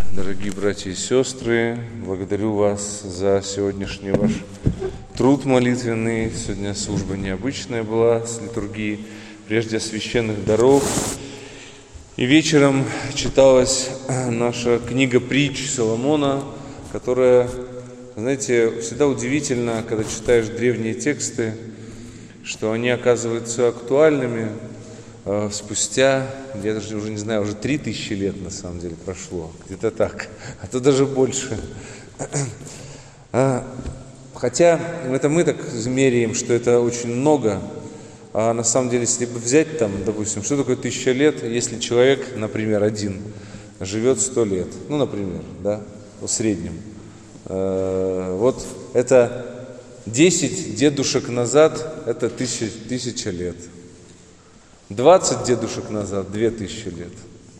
Дорогие братья и сестры, благодарю вас за сегодняшний ваш труд молитвенный. Сегодня служба необычная была с литургией, прежде священных даров. И вечером читалась наша книга притч Соломона, которая, знаете, всегда удивительно, когда читаешь древние тексты, что они оказываются актуальными спустя, я даже уже не знаю, уже 3000 лет на самом деле прошло, где-то так, а то даже больше. Хотя это мы так меряем, что это очень много, а на самом деле, если бы взять там, допустим, что такое 1000 лет, если человек, например, один живет 100 лет, ну, например, да, в среднем, вот это 10 дедушек назад, это 1000 лет. 20 дедушек назад, 2000 лет.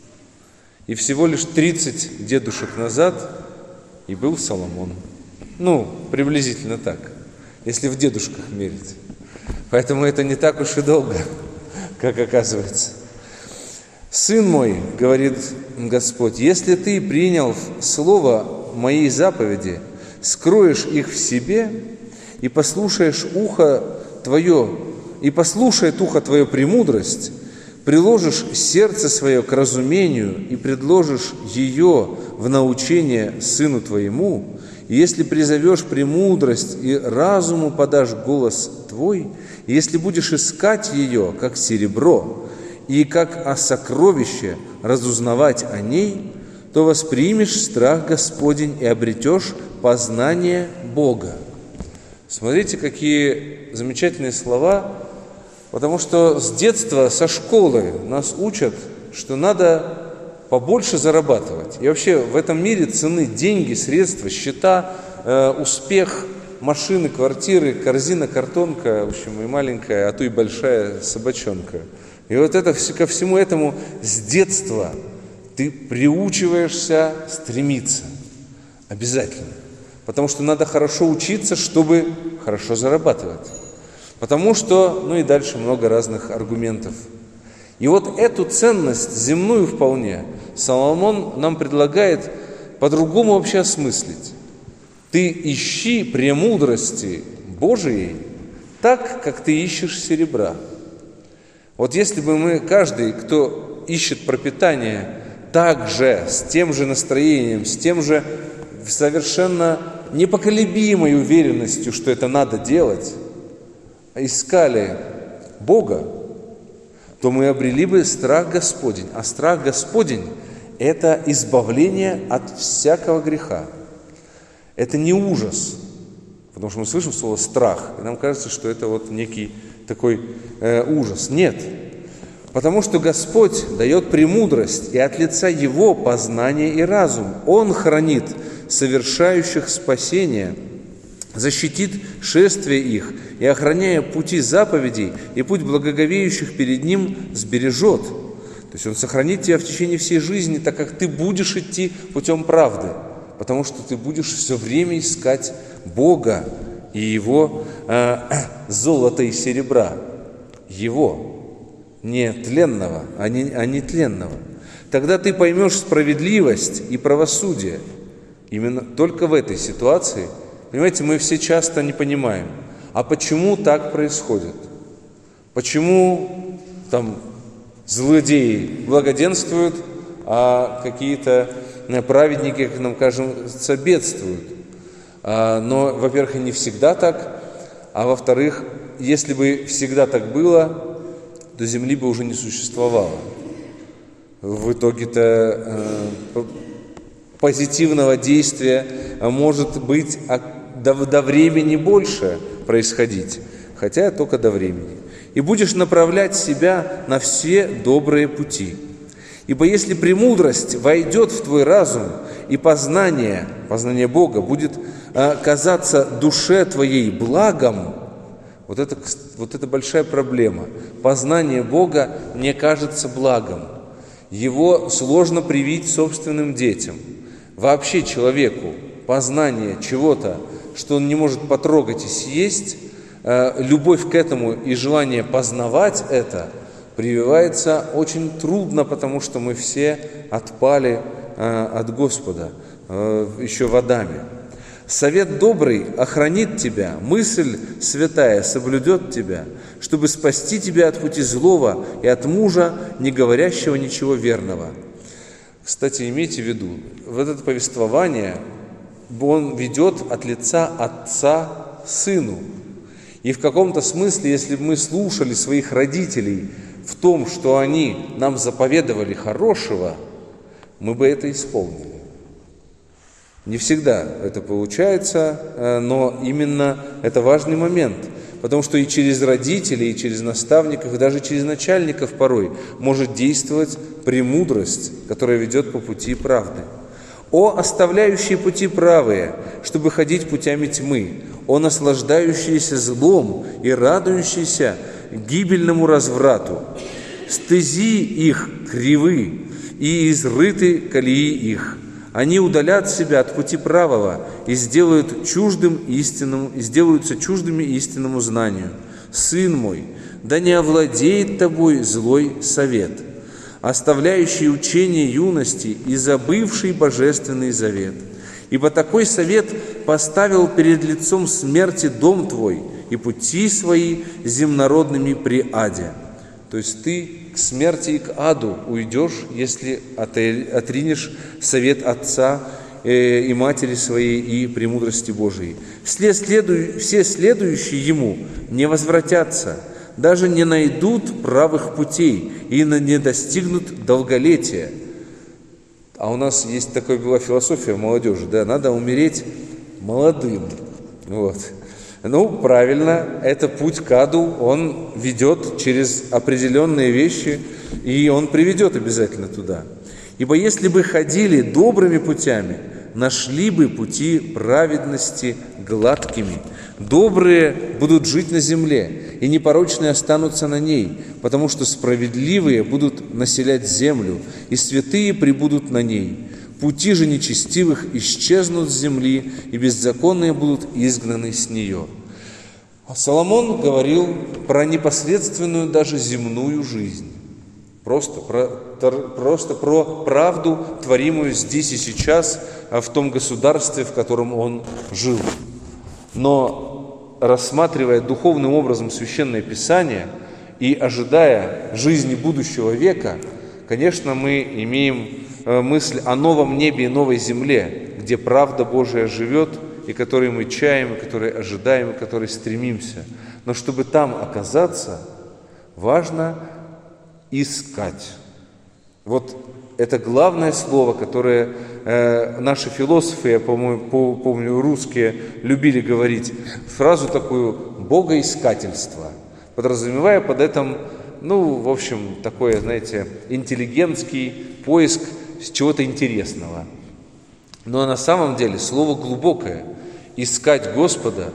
И всего лишь 30 дедушек назад и был Соломон. Ну, приблизительно так, если в дедушках мерить. Поэтому это не так уж и долго, как оказывается. «Сын мой, — говорит Господь, — если ты принял слово моей заповеди, скроешь их в себе и послушаешь ухо твое, и послушает ухо твое премудрость, приложишь сердце свое к разумению и предложишь ее в научение сыну твоему, и если призовешь премудрость и разуму подашь голос твой, и если будешь искать ее, как серебро, и как о сокровище разузнавать о ней, то воспримешь страх Господень и обретешь познание Бога». Смотрите, какие замечательные слова, потому что с детства, со школы нас учат, что надо побольше зарабатывать. И вообще в этом мире цены деньги, средства, счета, успех, машины, квартиры, корзина, картонка, в общем, и маленькая, а то и большая собачонка. И вот это, ко всему этому с детства ты приучиваешься стремиться. Обязательно. Потому что надо хорошо учиться, чтобы хорошо зарабатывать. Потому что, ну и дальше много разных аргументов. И вот эту ценность, земную вполне, Соломон нам предлагает по-другому вообще осмыслить. Ты ищи премудрости Божией так, как ты ищешь серебра. Вот если бы мы, каждый, кто ищет пропитание, так же, с тем же настроением, с тем же совершенно непоколебимой уверенностью, что это надо делать, искали Бога, то мы обрели бы страх Господень. А страх Господень – это избавление от всякого греха. Это не ужас, потому что мы слышим слово «страх», и нам кажется, что это вот некий такой ужас. Нет, потому что Господь дает премудрость, и от лица Его познание и разум. Он хранит совершающих спасение, защитит шествие их, и, охраняя пути заповедей и путь благоговеющих перед Ним, сбережет. То есть Он сохранит тебя в течение всей жизни, так как ты будешь идти путем правды, потому что ты будешь все время искать Бога и Его золота и серебра. Его, не тленного, а не тленного. Тогда ты поймешь справедливость и правосудие. Именно только в этой ситуации, понимаете, мы все часто не понимаем, а почему так происходит? Почему там злодеи благоденствуют, а какие-то праведники, как нам кажется, бедствуют? Но, во-первых, не всегда так, а во-вторых, если бы всегда так было, то земли бы уже не существовало. В итоге-то позитивного действия может быть до времени больше происходить, хотя только до времени. И будешь направлять себя на все добрые пути. Ибо если премудрость войдет в твой разум, и познание Бога будет казаться душе твоей благом, вот это большая проблема. Познание Бога не кажется благом. Его сложно привить собственным детям. Вообще человеку познание чего-то, что он не может потрогать и съесть, любовь к этому и желание познавать это прививается очень трудно, потому что мы все отпали от Господа еще в Адаме. Совет добрый охранит тебя, мысль святая соблюдет тебя, чтобы спасти тебя от пути злого и от мужа, не говорящего ничего верного. Кстати, имейте в виду, вот это повествование он ведет от лица отца сыну. И в каком-то смысле, если бы мы слушали своих родителей в том, что они нам заповедовали хорошего, мы бы это исполнили. Не всегда это получается, но именно это важный момент, потому что и через родителей, и через наставников, и даже через начальников порой может действовать премудрость, которая ведет по пути правды. «О оставляющие пути правые, чтобы ходить путями тьмы, о наслаждающиеся злом и радующиеся гибельному разврату, стези их кривы и изрыты колеи их. Они удалят себя от пути правого и сделаются чуждыми истинному знанию. Сын мой, да не овладеет тобой злой совет, оставляющий учение юности и забывший божественный завет. Ибо такой совет поставил перед лицом смерти дом твой и пути свои земнородными при аде». То есть ты к смерти и к аду уйдешь, если отринешь совет отца и матери своей и премудрости Божией. Все следующие ему не возвратятся, даже не найдут правых путей и не достигнут долголетия. А у нас есть такая была философия молодежи, да, надо умереть молодым. Вот. Ну, правильно, это путь к аду, он ведет через определенные вещи, и он приведет обязательно туда. Ибо если бы ходили добрыми путями, нашли бы пути праведности гладкими. Добрые будут жить на земле, и непорочные останутся на ней, потому что справедливые будут населять землю, и святые пребудут на ней. Пути же нечестивых исчезнут с земли, и беззаконные будут изгнаны с нее. Соломон говорил про непосредственную даже земную жизнь. Просто про правду, творимую здесь и сейчас, в том государстве, в котором он жил. Но рассматривая духовным образом Священное Писание и ожидая жизни будущего века, конечно, мы имеем мысль о новом небе и новой земле, где правда Божия живет, и которой мы чаем, и которой ожидаем, и к которой стремимся. Но чтобы там оказаться, важно искать. Вот это главное слово, которое наши философы, я помню, русские, любили говорить, фразу такую «богоискательство», подразумевая под этим, в общем, такое, знаете, интеллигентский поиск чего-то интересного. Но на самом деле слово глубокое. Искать Господа,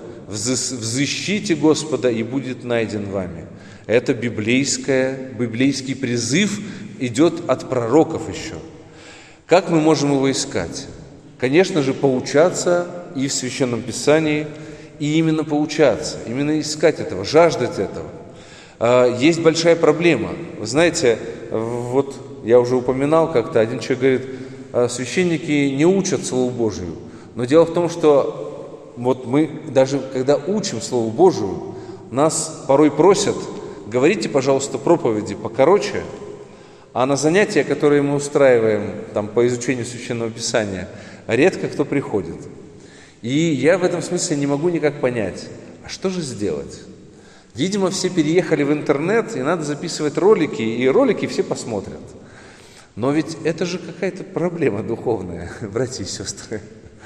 взыщите Господа, и будет найден вами. Это библейский призыв идет от пророков еще. Как мы можем его искать? Конечно же, поучаться и в Священном Писании, и именно поучаться, именно искать этого, жаждать этого. Есть большая проблема. Вы знаете, вот я уже упоминал как-то, один человек говорит, священники не учат Слову Божию. Но дело в том, что вот мы даже когда учим Слову Божию, нас порой просят, говорите, пожалуйста, проповеди покороче, а на занятия, которые мы устраиваем там, по изучению Священного Писания, редко кто приходит. И я в этом смысле не могу никак понять, а что же сделать? Видимо, все переехали в интернет, и надо записывать ролики, и ролики все посмотрят. Но ведь это же какая-то проблема духовная, братья и сестры.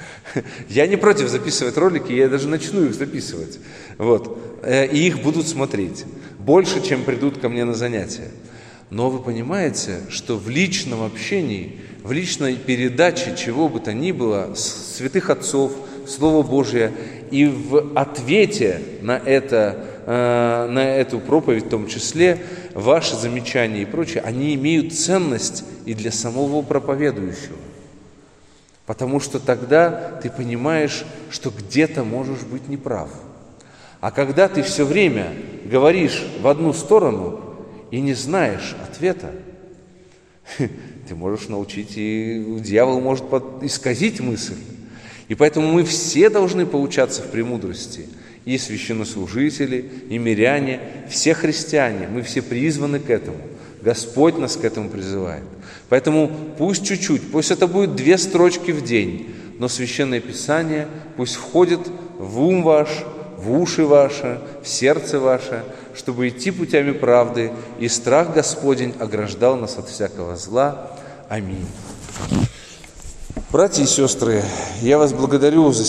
Я не против записывать ролики, я даже начну их записывать. Вот. И их будут смотреть. Больше, чем придут ко мне на занятия. Но вы понимаете, что в личном общении, в личной передаче чего бы то ни было, святых отцов, Слово Божие, и в ответе на эту проповедь в том числе, ваши замечания и прочее, они имеют ценность и для самого проповедующего. Потому что тогда ты понимаешь, что где-то можешь быть неправ. А когда ты все время говоришь в одну сторону и не знаешь ответа, Ты можешь научить, и дьявол может исказить мысль. И поэтому мы все должны поучаться в премудрости. И священнослужители, и миряне, все христиане, мы все призваны к этому. Господь нас к этому призывает. Поэтому пусть чуть-чуть, пусть это будет 2 строчки в день, но Священное Писание пусть входит в ум ваш, в уши ваши, в сердце ваше, чтобы идти путями правды, и страх Господень ограждал нас от всякого зла. Аминь. Братья и сестры, я вас благодарю за